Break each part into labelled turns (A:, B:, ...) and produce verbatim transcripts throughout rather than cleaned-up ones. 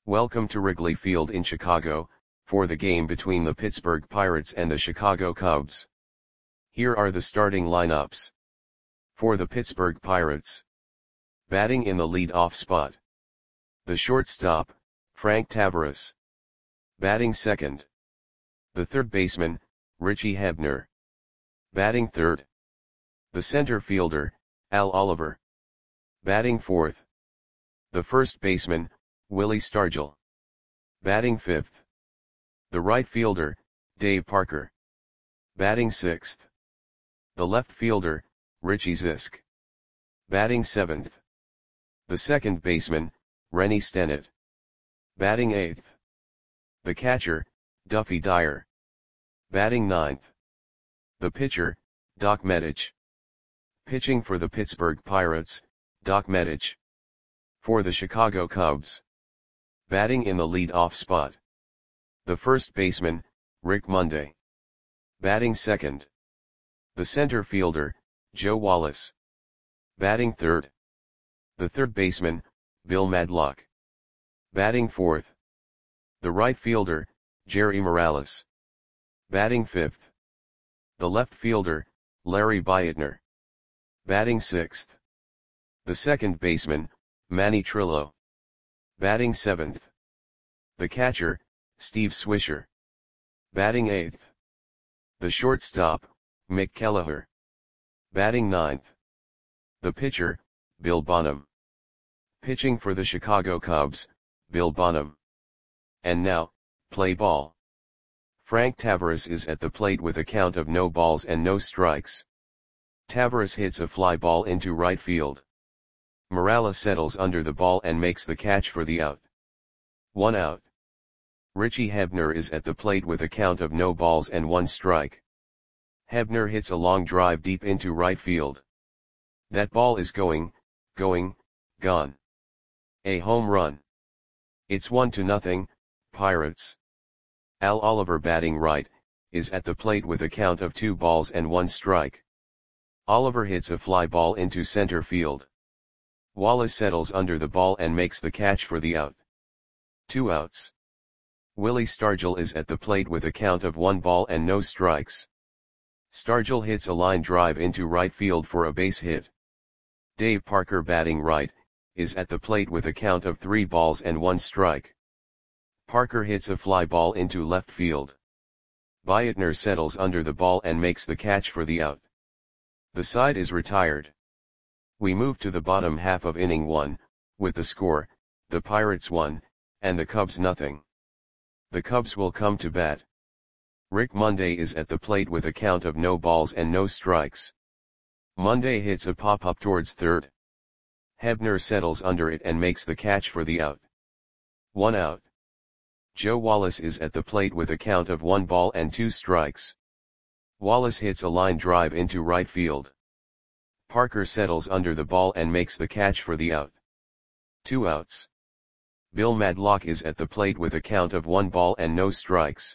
A: Welcome to Wrigley Field in Chicago, for the game between the Pittsburgh Pirates and the Chicago Cubs. Here are the starting lineups. For the Pittsburgh Pirates. Batting in the lead-off spot. The shortstop, Frank Taveras. Batting second. The third baseman, Richie Hebner. Batting third. The center fielder, Al Oliver. Batting fourth. The first baseman, Willie Stargell. Batting fifth. The right fielder, Dave Parker. Batting sixth. The left fielder, Richie Zisk. Batting seventh. The second baseman, Rennie Stennett. Batting eighth. The catcher, Duffy Dyer. Batting ninth. The pitcher, Doc Medich. Pitching for the Pittsburgh Pirates, Doc Medich. For the Chicago Cubs. Batting in the lead-off spot. The first baseman, Rick Monday. Batting second. The center fielder, Joe Wallace. Batting third. The third baseman, Bill Madlock. Batting fourth. The right fielder, Jerry Morales. Batting fifth. The left fielder, Larry Beitner. Batting sixth. The second baseman, Manny Trillo. Batting seventh. The catcher, Steve Swisher. Batting eighth. The shortstop, Mick Kelleher. Batting ninth. The pitcher, Bill Bonham. Pitching for the Chicago Cubs, Bill Bonham. And now, play ball. Frank Taveras is at the plate with a count of no balls and no strikes. Taveras hits a fly ball into right field. Morales settles under the ball and makes the catch for the out. One out. Richie Hebner is at the plate with a count of no balls and one strike. Hebner hits a long drive deep into right field. That ball is going, going, gone. A home run. It's one to nothing, Pirates. Al Oliver, batting right, is at the plate with a count of two balls and one strike. Oliver hits a fly ball into center field. Wallace settles under the ball and makes the catch for the out. Two outs. Willie Stargell is at the plate with a count of one ball and no strikes. Stargell hits a line drive into right field for a base hit. Dave Parker, batting right, is at the plate with a count of three balls and one strike. Parker hits a fly ball into left field. Beitner settles under the ball and makes the catch for the out. The side is retired. We move to the bottom half of inning one, with the score, the Pirates one, and the Cubs nothing. The Cubs will come to bat. Rick Monday is at the plate with a count of no balls and no strikes. Monday hits a pop-up towards third. Hebner settles under it and makes the catch for the out. One out. Joe Wallace is at the plate with a count of one ball and two strikes. Wallace hits a line drive into right field. Parker settles under the ball and makes the catch for the out. Two outs. Bill Madlock is at the plate with a count of one ball and no strikes.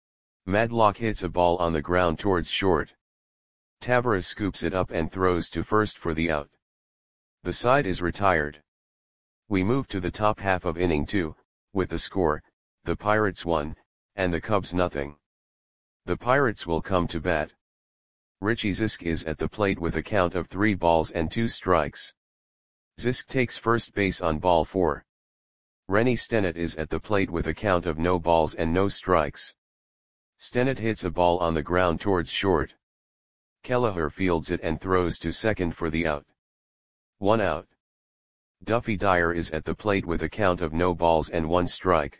A: Madlock hits a ball on the ground towards short. Taveras scoops it up and throws to first for the out. The side is retired. We move to the top half of inning two, with the score, the Pirates one, and the Cubs nothing. The Pirates will come to bat. Richie Zisk is at the plate with a count of three balls and two strikes. Zisk takes first base on ball four. Rennie Stennett is at the plate with a count of no balls and no strikes. Stennett hits a ball on the ground towards short. Kelleher fields it and throws to second for the out. One out. Duffy Dyer is at the plate with a count of no balls and one strike.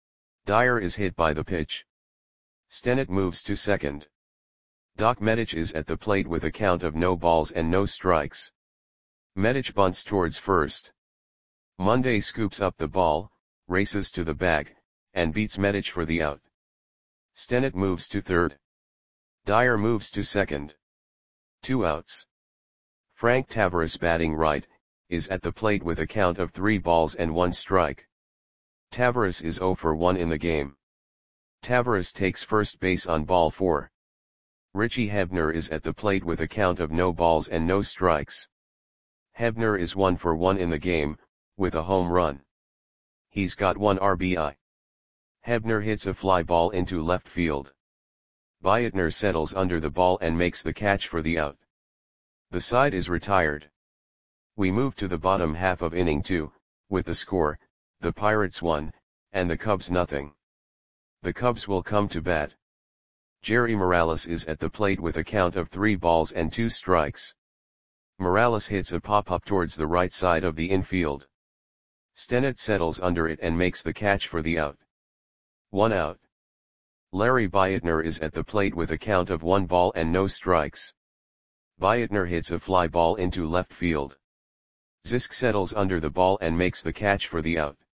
A: Dyer is hit by the pitch. Stennett moves to second. Doc Medich is at the plate with a count of no balls and no strikes. Medich bunts towards first. Monday scoops up the ball, races to the bag, and beats Medich for the out. Stennett moves to third. Dyer moves to second. Two outs. Frank Taveras, batting right, is at the plate with a count of three balls and one strike. Taveras is zero for one in the game. Taveras takes first base on ball four. Richie Hebner is at the plate with a count of no balls and no strikes. Hebner is one for one in the game, with a home run. He's got one R B I. Hebner hits a fly ball into left field. Beitner settles under the ball and makes the catch for the out. The side is retired. We move to the bottom half of inning two, with the score, the Pirates one, and the Cubs nothing. The Cubs will come to bat. Jerry Morales is at the plate with a count of three balls and two strikes. Morales hits a pop-up towards the right side of the infield. Stennett settles under it and makes the catch for the out. One out. Larry Beitner is at the plate with a count of one ball and no strikes. Beitner hits a fly ball into left field. Zisk settles under the ball and makes the catch for the out.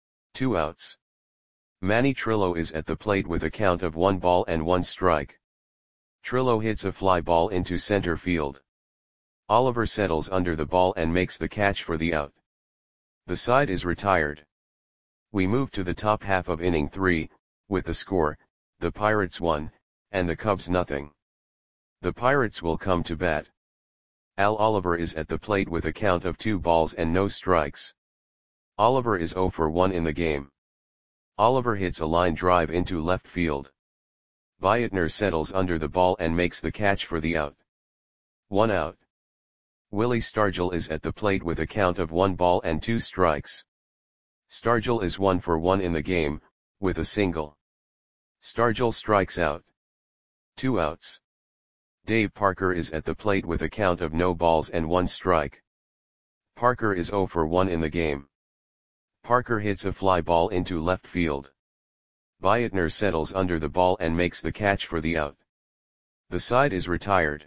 A: Two outs. Manny Trillo is at the plate with a count of one ball and one strike. Trillo hits a fly ball into center field. Oliver settles under the ball and makes the catch for the out. The side is retired. We move to the top half of inning three, with the score, the Pirates one, and the Cubs nothing. The Pirates will come to bat. Al Oliver is at the plate with a count of two balls and no strikes. Oliver is zero for one in the game. Oliver hits a line drive into left field. Beitner settles under the ball and makes the catch for the out. One out. Willie Stargell is at the plate with a count of one ball and two strikes. Stargell is one for one in the game, with a single. Stargell strikes out. Two outs. Dave Parker is at the plate with a count of no balls and one strike. Parker is zero for one in the game. Parker hits a fly ball into left field. Beitner settles under the ball and makes the catch for the out. The side is retired.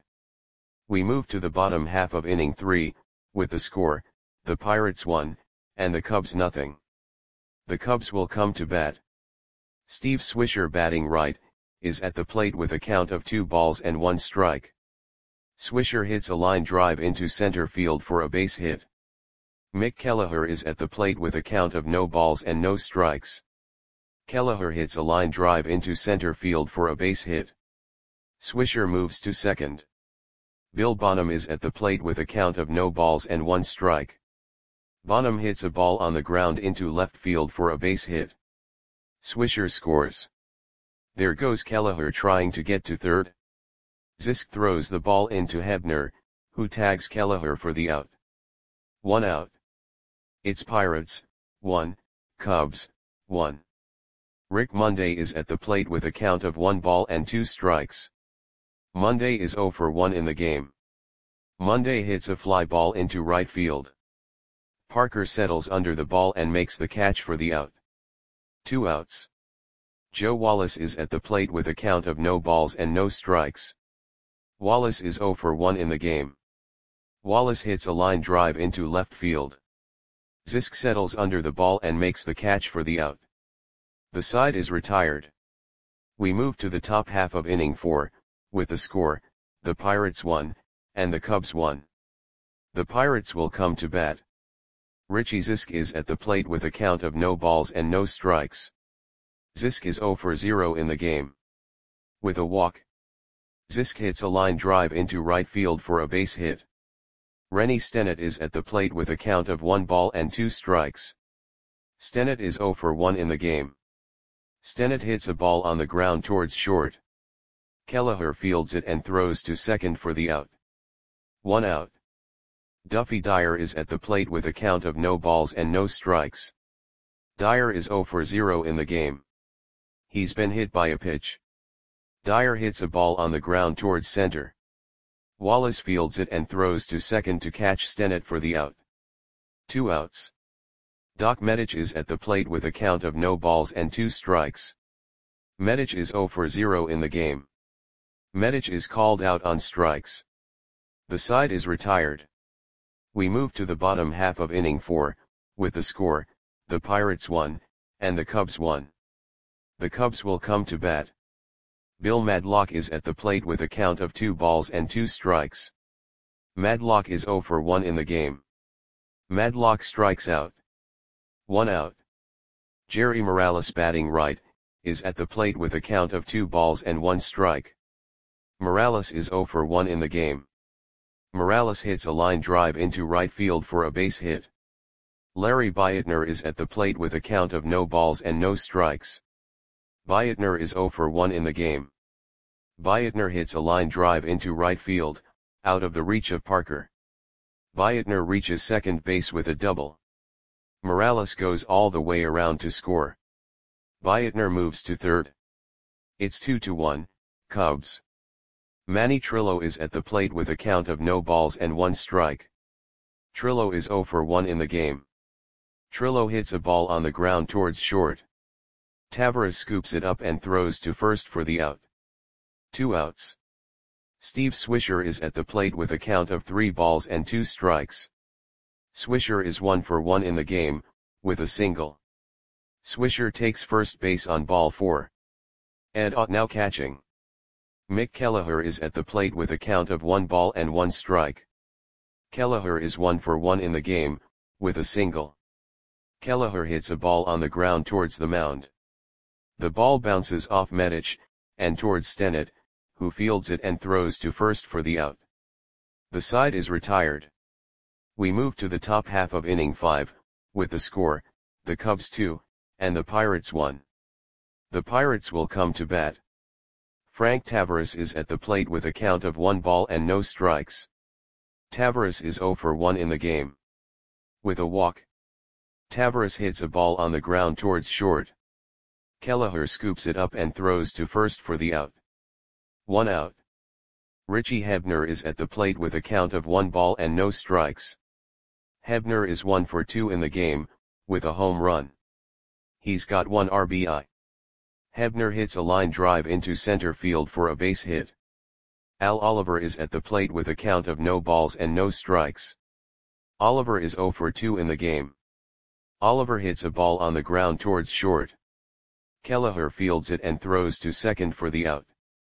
A: We move to the bottom half of inning three, with the score, the Pirates one, and the Cubs nothing. The Cubs will come to bat. Steve Swisher, batting right, is at the plate with a count of two balls and one strike. Swisher hits a line drive into center field for a base hit. Mick Kelleher is at the plate with a count of no balls and no strikes. Kelleher hits a line drive into center field for a base hit. Swisher moves to second. Bill Bonham is at the plate with a count of no balls and one strike. Bonham hits a ball on the ground into left field for a base hit. Swisher scores. There goes Kelleher trying to get to third. Zisk throws the ball into Hebner, who tags Kelleher for the out. One out. It's Pirates, one, Cubs, one. Rick Monday is at the plate with a count of one ball and two strikes. Monday is zero for one in the game. Monday hits a fly ball into right field. Parker settles under the ball and makes the catch for the out. Two outs. Joe Wallace is at the plate with a count of no balls and no strikes. Wallace is zero for one in the game. Wallace hits a line drive into left field. Zisk settles under the ball and makes the catch for the out. The side is retired. We move to the top half of inning four, with the score, the Pirates one, and the Cubs one. The Pirates will come to bat. Richie Zisk is at the plate with a count of no balls and no strikes. Zisk is zero for zero in the game. With a walk. Zisk hits a line drive into right field for a base hit. Rennie Stennett is at the plate with a count of one ball and two strikes. Stennett is zero for one in the game. Stennett hits a ball on the ground towards short. Kelleher fields it and throws to second for the out. One out. Duffy Dyer is at the plate with a count of no balls and no strikes. Dyer is zero for zero in the game. He's been hit by a pitch. Dyer hits a ball on the ground towards center. Wallace fields it and throws to second to catch Stennett for the out. Two outs. Doc Medich is at the plate with a count of no balls and two strikes. Medich is zero for zero in the game. Medich is called out on strikes. The side is retired. We move to the bottom half of inning four, with the score, the Pirates one, and the Cubs one. The Cubs will come to bat. Bill Madlock is at the plate with a count of two balls and two strikes. Madlock is zero for one in the game. Madlock strikes out. One out. Jerry Morales, batting right, is at the plate with a count of two balls and one strike. Morales is zero for one in the game. Morales hits a line drive into right field for a base hit. Larry Bietner is at the plate with a count of no balls and no strikes. Bietner is zero for one in the game. Bietner hits a line drive into right field, out of the reach of Parker. Bietner reaches second base with a double. Morales goes all the way around to score. Bietner moves to third. It's two to one, Cubs. Manny Trillo is at the plate with a count of no balls and one strike. Trillo is zero for one in the game. Trillo hits a ball on the ground towards short. Taveras scoops it up and throws to first for the out. Two outs. Steve Swisher is at the plate with a count of three balls and two strikes. Swisher is one for one in the game, with a single. Swisher takes first base on ball four. Ed Ott now catching. Mick Kelleher is at the plate with a count of one ball and one strike. Kelleher is one for one in the game, with a single. Kelleher hits a ball on the ground towards the mound. The ball bounces off Medich, and towards Stennett, who fields it and throws to first for the out. The side is retired. We move to the top half of inning five, with the score, the Cubs two, and the Pirates one. The Pirates will come to bat. Frank Taveras is at the plate with a count of one ball and no strikes. Taveras is zero for one in the game. With a walk. Taveras hits a ball on the ground towards short. Kelleher scoops it up and throws to first for the out. One out. Richie Hebner is at the plate with a count of one ball and no strikes. Hebner is one for two in the game, with a home run. He's got one R B I. Hebner hits a line drive into center field for a base hit. Al Oliver is at the plate with a count of no balls and no strikes. Oliver is zero for two in the game. Oliver hits a ball on the ground towards short. Kelleher fields it and throws to second for the out.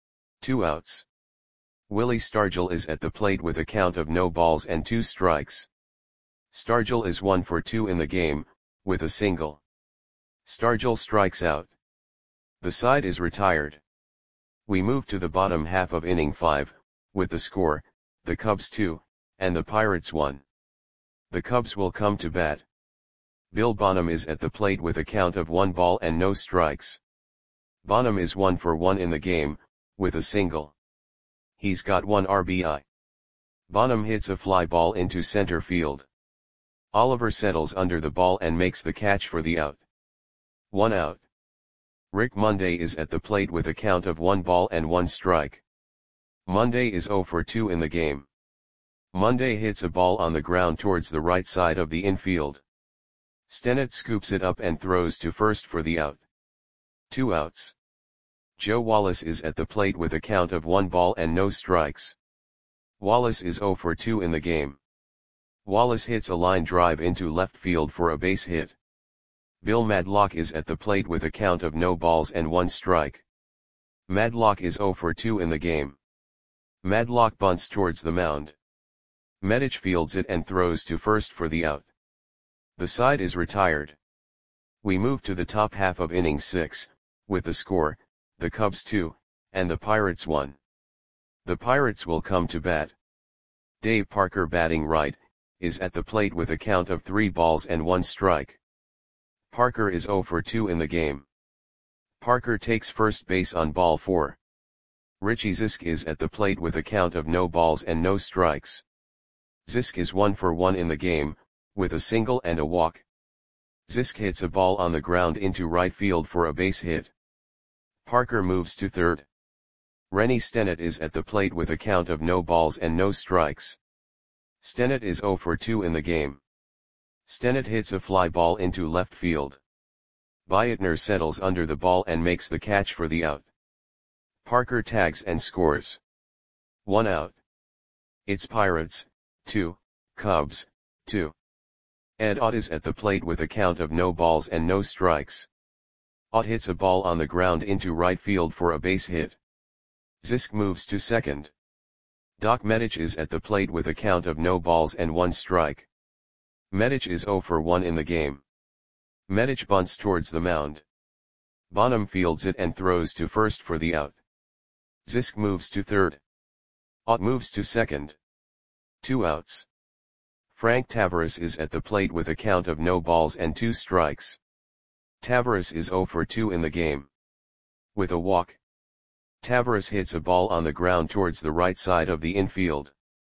A: Two outs. Willie Stargell is at the plate with a count of no balls and two strikes. Stargell is one for two in the game, with a single. Stargell strikes out. The side is retired. We move to the bottom half of inning five, with the score, the Cubs two, and the Pirates one. The Cubs will come to bat. Bill Bonham is at the plate with a count of one ball and no strikes. Bonham is one for one in the game, with a single. He's got one R B I. Bonham hits a fly ball into center field. Oliver settles under the ball and makes the catch for the out. One out. Rick Monday is at the plate with a count of one ball and one strike. Monday is zero for two in the game. Monday hits a ball on the ground towards the right side of the infield. Stennett scoops it up and throws to first for the out. Two outs. Joe Wallace is at the plate with a count of one ball and no strikes. Wallace is zero for two in the game. Wallace hits a line drive into left field for a base hit. Bill Madlock is at the plate with a count of no balls and one strike. Madlock is zero for two in the game. Madlock bunts towards the mound. Medich fields it and throws to first for the out. The side is retired. We move to the top half of inning six, with the score, the Cubs two, and the Pirates one. The Pirates will come to bat. Dave Parker, batting right, is at the plate with a count of three balls and one strike. Parker is zero for two in the game. Parker takes first base on ball four. Richie Zisk is at the plate with a count of no balls and no strikes. Zisk is one for one in the game, with a single and a walk. Zisk hits a ball on the ground into right field for a base hit. Parker moves to third. Rennie Stennett is at the plate with a count of no balls and no strikes. Stennett is zero for two in the game. Stennett hits a fly ball into left field. Bietner settles under the ball and makes the catch for the out. Parker tags and scores. One out. It's Pirates, two, Cubs, two. Ed Ott is at the plate with a count of no balls and no strikes. Ott hits a ball on the ground into right field for a base hit. Zisk moves to second. Doc Medich is at the plate with a count of no balls and one strike. Medich is zero for one in the game. Medich bunts towards the mound. Bonham fields it and throws to first for the out. Zisk moves to third. Ott moves to second. Two outs. Frank Tavares is at the plate with a count of no balls and two strikes. Tavares is zero for two in the game. With a walk, Tavares hits a ball on the ground towards the right side of the infield.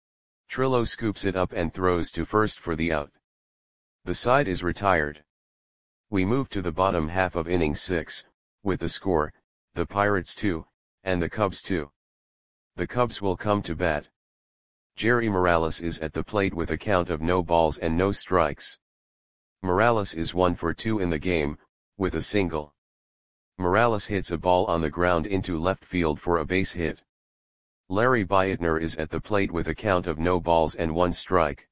A: Trillo scoops it up and throws to first for the out. The side is retired. We move to the bottom half of inning six, with the score, the Pirates two, and the Cubs two. The Cubs will come to bat. Jerry Morales is at the plate with a count of no balls and no strikes. Morales is one for two in the game, with a single. Morales hits a ball on the ground into left field for a base hit. Larry Bietner is at the plate with a count of no balls and one strike.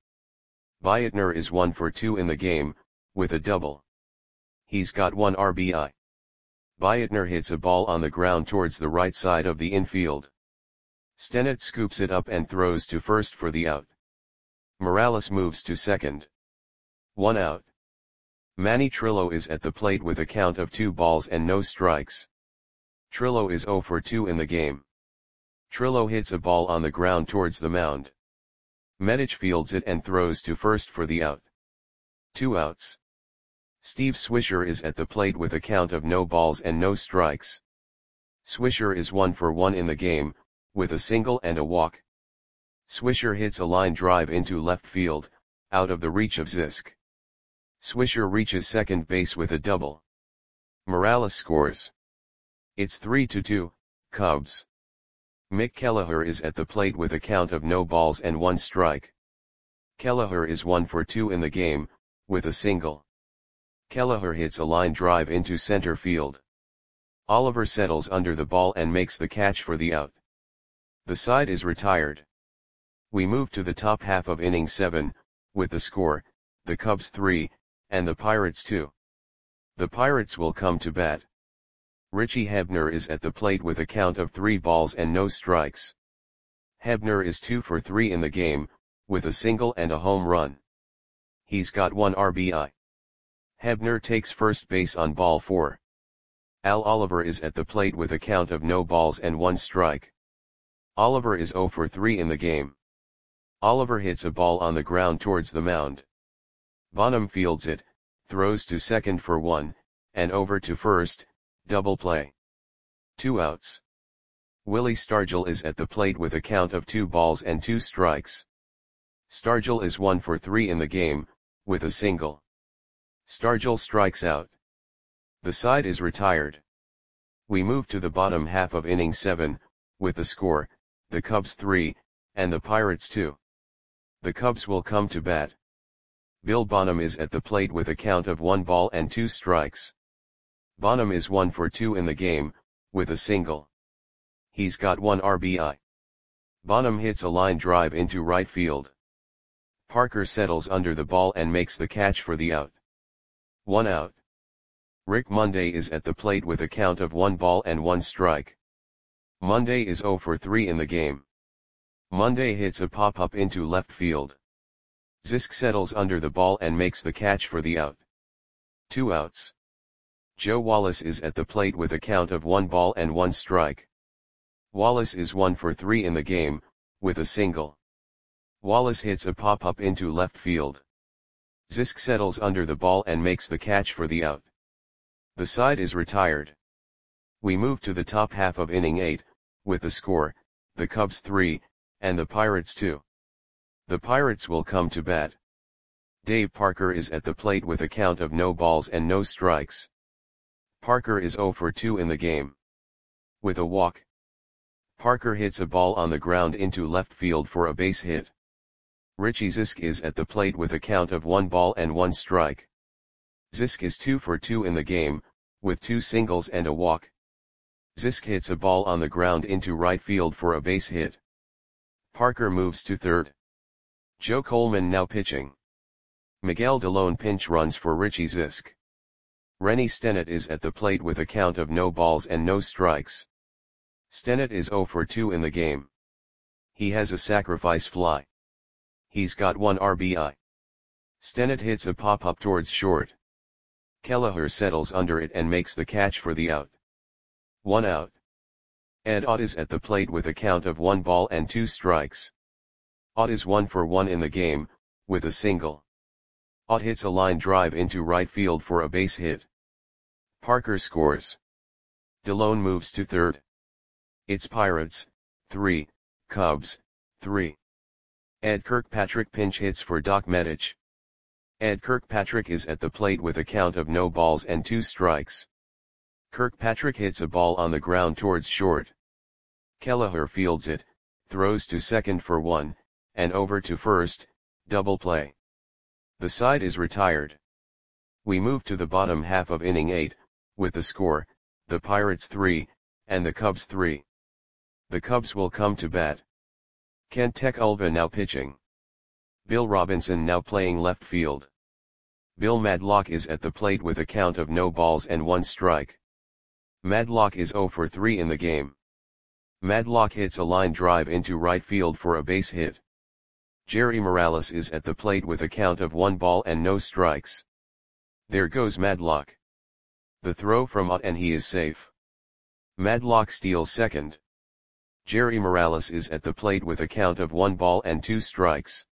A: Bietner is one for two in the game, with a double. He's got one R B I. Bietner hits a ball on the ground towards the right side of the infield. Stennett scoops it up and throws to first for the out. Morales moves to second. One out. Manny Trillo is at the plate with a count of two balls and no strikes. Trillo is zero for two in the game. Trillo hits a ball on the ground towards the mound. Medich fields it and throws to first for the out. Two outs. Steve Swisher is at the plate with a count of no balls and no strikes. Swisher is one for one in the game, with a single and a walk. Swisher hits a line drive into left field, out of the reach of Zisk. Swisher reaches second base with a double. Morales scores. It's three to two, Cubs. Mick Kelleher is at the plate with a count of no balls and one strike. Kelleher is one for two in the game, with a single. Kelleher hits a line drive into center field. Oliver settles under the ball and makes the catch for the out. The side is retired. We move to the top half of inning seven, with the score, the Cubs three, and the Pirates two. The Pirates will come to bat. Richie Hebner is at the plate with a count of three balls and no strikes. Hebner is two for three in the game, with a single and a home run. He's got one R B I. Hebner takes first base on ball four. Al Oliver is at the plate with a count of no balls and one strike. Oliver is zero for three in the game. Oliver hits a ball on the ground towards the mound. Bonham fields it, throws to second for one, and over to first, double play. Two outs. Willie Stargell is at the plate with a count of two balls and two strikes. Stargell is one for three in the game, with a single. Stargell strikes out. The side is retired. We move to the bottom half of inning seven, with the score, the Cubs three, and the Pirates two. The Cubs will come to bat. Bill Bonham is at the plate with a count of one ball and two strikes. Bonham is one for two in the game, with a single. He's got one R B I. Bonham hits a line drive into right field. Parker settles under the ball and makes the catch for the out. One out. Rick Monday is at the plate with a count of one ball and one strike. Monday is zero for three in the game. Monday hits a pop-up into left field. Zisk settles under the ball and makes the catch for the out. Two outs. Joe Wallace is at the plate with a count of one ball and one strike. Wallace is one for three in the game, with a single. Wallace hits a pop-up into left field. Zisk settles under the ball and makes the catch for the out. The side is retired. We move to the top half of inning eight, with the score, the Cubs three, and the Pirates two. The Pirates will come to bat. Dave Parker is at the plate with a count of no balls and no strikes. Parker is zero for two in the game. With a walk, Parker hits a ball on the ground into left field for a base hit. Richie Zisk is at the plate with a count of one ball and one strike. Zisk is two for two in the game, with two singles and a walk. Zisk hits a ball on the ground into right field for a base hit. Parker moves to third. Joe Coleman now pitching. Miguel Delone pinch runs for Richie Zisk. Rennie Stennett is at the plate with a count of no balls and no strikes. Stennett is zero for two in the game. He has a sacrifice fly. He's got one R B I. Stennett hits a pop-up towards short. Kelleher settles under it and makes the catch for the out. One out. Ed Ott is at the plate with a count of one ball and two strikes. Ott is one for one in the game, with a single. Ott hits a line drive into right field for a base hit. Parker scores. Delone moves to third. It's Pirates, three, Cubs, three. Ed Kirkpatrick pinch hits for Doc Medich. Ed Kirkpatrick is at the plate with a count of no balls and two strikes. Kirkpatrick hits a ball on the ground towards short. Kelleher fields it, throws to second for one, and over to first, double play. The side is retired. We move to the bottom half of inning eight, with the score, the Pirates three, and the Cubs three. The Cubs will come to bat. Kent Tekulve now pitching. Bill Robinson now playing left field. Bill Madlock is at the plate with a count of no balls and one strike. Madlock is oh for three in the game. Madlock hits a line drive into right field for a base hit. Jerry Morales is at the plate with a count of one ball and no strikes. There goes Madlock. The throw from Ott and he is safe. Madlock steals second. Jerry Morales is at the plate with a count of one ball and two strikes.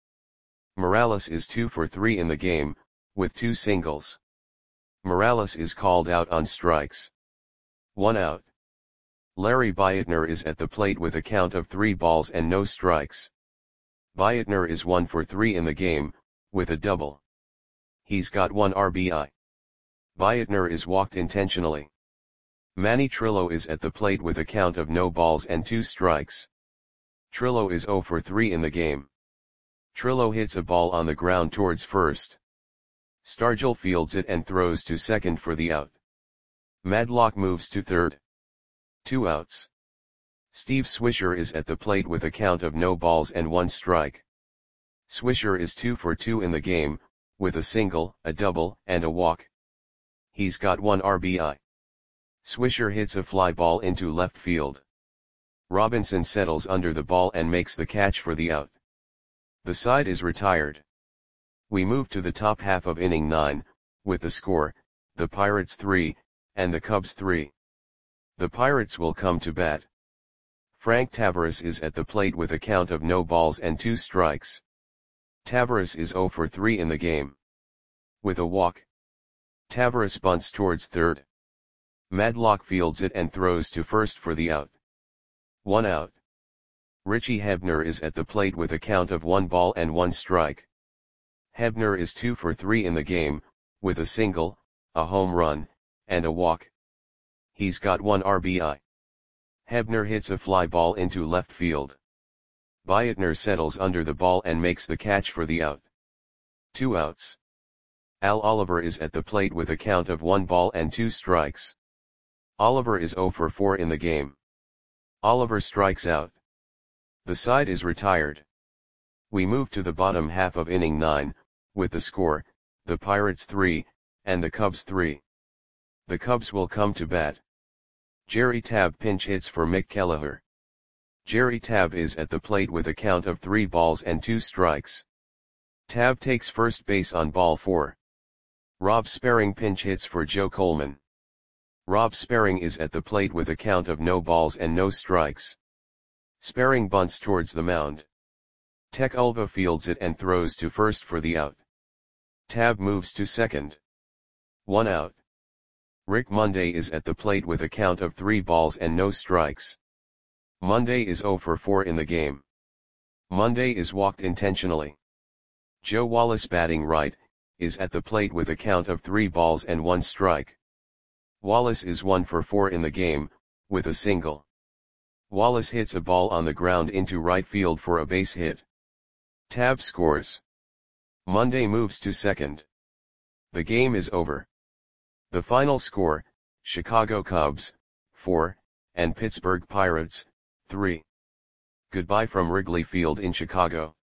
A: Morales is two for three in the game, with two singles. Morales is called out on strikes. One out. Larry Beitner is at the plate with a count of three balls and no strikes. Beitner is one for three in the game, with a double. He's got one R B I. Beitner is walked intentionally. Manny Trillo is at the plate with a count of no balls and two strikes. Trillo is oh for three in the game. Trillo hits a ball on the ground towards first. Stargell fields it and throws to second for the out. Madlock moves to third. Two outs. Steve Swisher is at the plate with a count of no balls and one strike. Swisher is two for two in the game, with a single, a double, and a walk. He's got one R B I. Swisher hits a fly ball into left field. Robinson settles under the ball and makes the catch for the out. The side is retired. We move to the top half of inning nine, with the score, the Pirates three, and the Cubs three. The Pirates will come to bat. Frank Taveras is at the plate with a count of no balls and two strikes. Taveras is oh for three in the game. With a walk. Taveras bunts towards third. Madlock fields it and throws to first for the out. One out. Richie Hebner is at the plate with a count of one ball and one strike. Hebner is two for three in the game, with a single, a home run, and a walk. He's got one R B I. Hebner hits a fly ball into left field. Beitner settles under the ball and makes the catch for the out. Two outs. Al Oliver is at the plate with a count of one ball and two strikes. Oliver is oh for four in the game. Oliver strikes out. The side is retired. We move to the bottom half of inning nine, with the score, the Pirates three, and the Cubs three. The Cubs will come to bat. Jerry Tabb pinch hits for Mick Kelleher. Jerry Tabb is at the plate with a count of three balls and two strikes. Tabb takes first base on ball four. Rob Sperring pinch hits for Joe Coleman. Rob Sperring is at the plate with a count of no balls and no strikes. Sperring bunts towards the mound. Tekulve fields it and throws to first for the out. Tabb moves to second. One out. Rick Monday is at the plate with a count of three balls and no strikes. Monday is oh for four in the game. Monday is walked intentionally. Joe Wallace batting right, is at the plate with a count of three balls and one strike. Wallace is one for four in the game, with a single. Wallace hits a ball on the ground into right field for a base hit. Tabb scores. Monday moves to second. The game is over. The final score, Chicago Cubs, four, and Pittsburgh Pirates, three. Goodbye from Wrigley Field in Chicago.